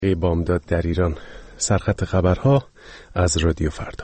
بامداد در ایران. سرخط خبرها از رادیو فردا.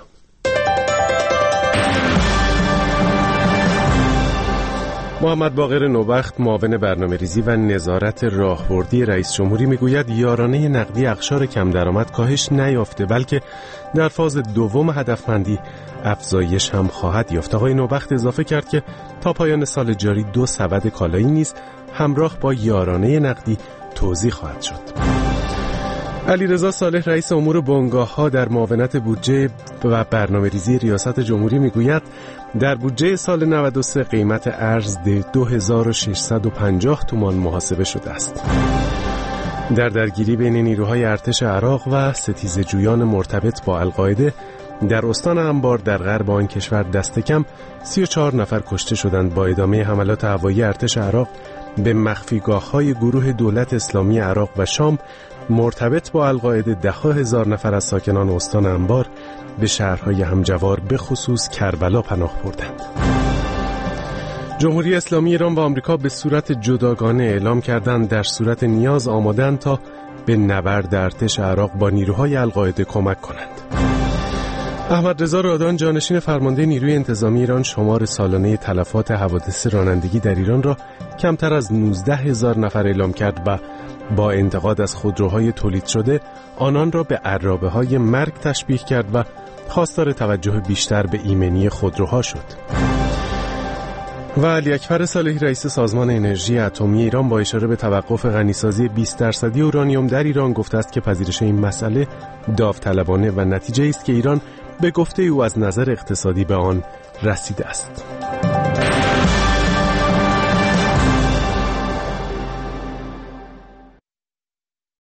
محمد باقر نوبخت، معاون برنامه‌ریزی و نظارت راهبردی رئیس جمهوری، میگوید یارانه نقدی اقشار کم درآمد کاهش نیافته، بلکه در فاز دوم هدفمندی افزایش هم خواهد یافت. آقای نوبخت اضافه کرد که تا پایان سال جاری 2 سبد کالایی نیز همراه با یارانه نقدی توزیع خواهد شد. علیرضا صالح، رئیس امور بنگاه‌ها در معاونت بودجه و برنامه‌ریزی ریاست جمهوری، میگوید در بودجه سال 93 قیمت ارز 2650 تومان محاسبه شده است. در درگیری بین نیروهای ارتش عراق و ستیزجویان مرتبط با القاعده در استان انبار در غرب آن کشور دست کم 34 نفر کشته شدند. با ادامه حملات هوایی ارتش عراق به مخفیگاه‌های گروه دولت اسلامی عراق و شام مرتبط با القاعده، ده‌ها هزار نفر از ساکنان استان انبار به شهرهای همجوار به خصوص کربلا پناه بردند. جمهوری اسلامی ایران و آمریکا به صورت جداگانه اعلام کردند در صورت نیاز آمادند تا به نبرد ارتش عراق با نیروهای القاعده کمک کنند. احمد رضا رادان، جانشین فرمانده نیروی انتظامی ایران، شمار سالانه تلفات حوادث رانندگی در ایران را کمتر از 19,000 نفر اعلام کرد و با انتقاد از خودروهای تولید شده آنان را به عرابه‌های مرگ تشبیه کرد و خواستار توجه بیشتر به ایمنی خودروها شد. و علی اکبر صالحی، رئیس سازمان انرژی اتمی ایران، با اشاره به توقف غنیسازی 20% اورانیوم در ایران گفته است که پذیرش این مسئله داوطلبانه و نتیجه است که ایران به گفته او از نظر اقتصادی به آن رسیده است.